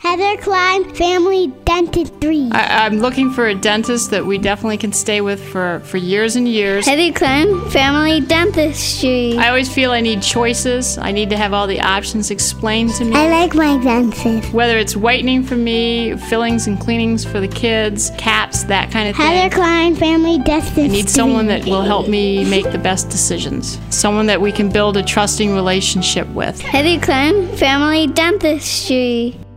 Heather Klein Family Dentistry. I'm looking for a dentist that we definitely can stay with for years and years. Heather Klein Family Dentistry. I always feel I need choices. I need to have all the options explained to me. I like my dentist. Whether it's whitening for me, fillings and cleanings for the kids, caps, that kind of thing. Heather Klein Family Dentistry. I need someone that will help me make the best decisions. Someone that we can build a trusting relationship with. Heather Klein Family Dentistry.